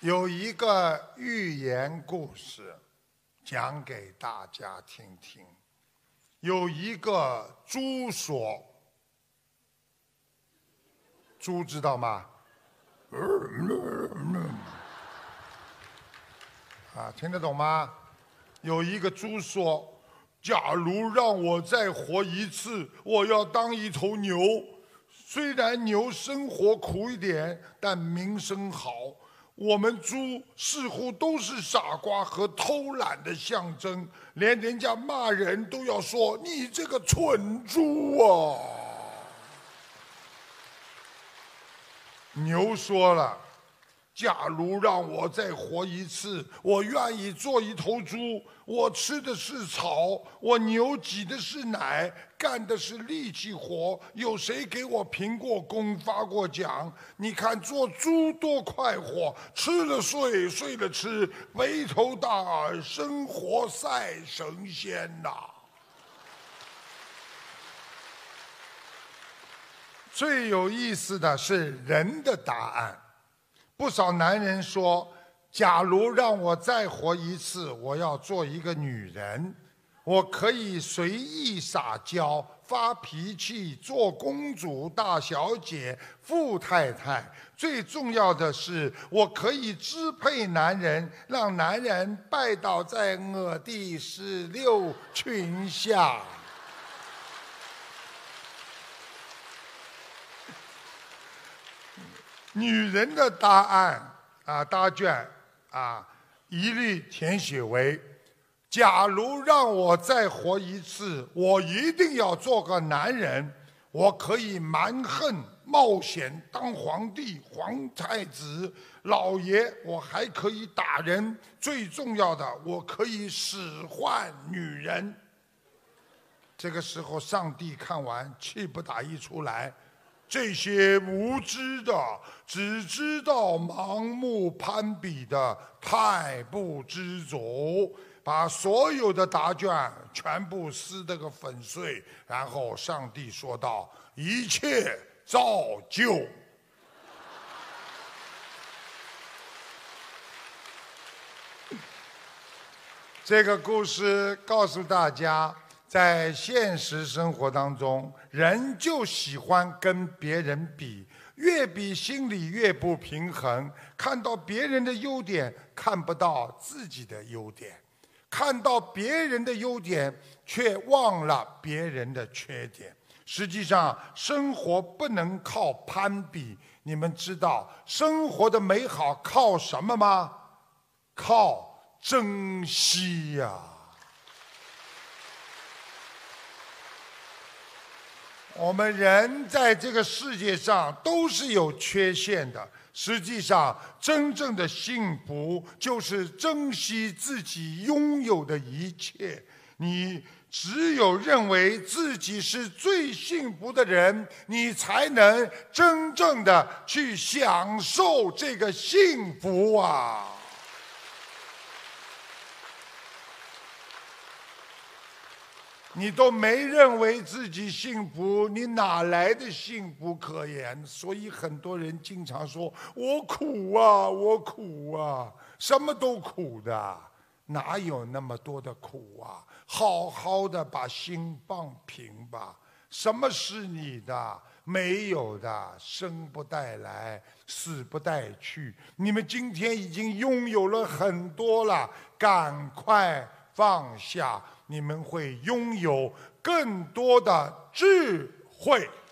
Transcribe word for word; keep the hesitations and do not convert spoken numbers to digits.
有一个寓言故事，讲给大家听听。有一个猪说，猪知道吗？啊，听得懂吗？有一个猪说，假如让我再活一次，我要当一头牛。虽然牛生活苦一点，但名声好。我们猪似乎都是傻瓜和偷懒的象征，连人家骂人都要说你这个蠢猪啊。牛说了，假如让我再活一次，我愿意做一头猪。我吃的是草，我牛挤的是奶，干的是力气活。有谁给我评过功、发过奖？你看做猪多快活，吃了睡，睡了吃，肥头大耳，生活赛神仙呐！最有意思的是人的答案。不少男人说，假如让我再活一次，我要做一个女人，我可以随意撒娇、发脾气、做公主、大小姐、富太太。最重要的是，我可以支配男人，让男人拜倒在我的石榴裙下。女人的答案啊，答卷啊，一律填写为：假如让我再活一次，我一定要做个男人。我可以蛮横冒险当皇帝、皇太子、老爷，我还可以打人。最重要的，我可以使唤女人。这个时候，上帝看完气不打一处来。这些无知的、只知道盲目攀比的，太不知足，把所有的答卷全部撕得个粉碎。然后上帝说道：“一切照旧。”这个故事告诉大家，在现实生活当中，人就喜欢跟别人比，越比心里越不平衡，看到别人的优点，看不到自己的优点，看到别人的优点，却忘了别人的缺点。实际上，生活不能靠攀比。你们知道生活的美好靠什么吗？靠珍惜呀！我们人在这个世界上都是有缺陷的。实际上，真正的幸福就是珍惜自己拥有的一切。你只有认为自己是最幸福的人，你才能真正的去享受这个幸福啊！你都没认为自己幸福，你哪来的幸福可言？所以很多人经常说：“我苦啊，我苦啊，什么都苦的，哪有那么多的苦啊？好好的把心放平吧。什么是你的？没有的，生不带来，死不带去。你们今天已经拥有了很多了，赶快放下。”你们会拥有更多的智慧。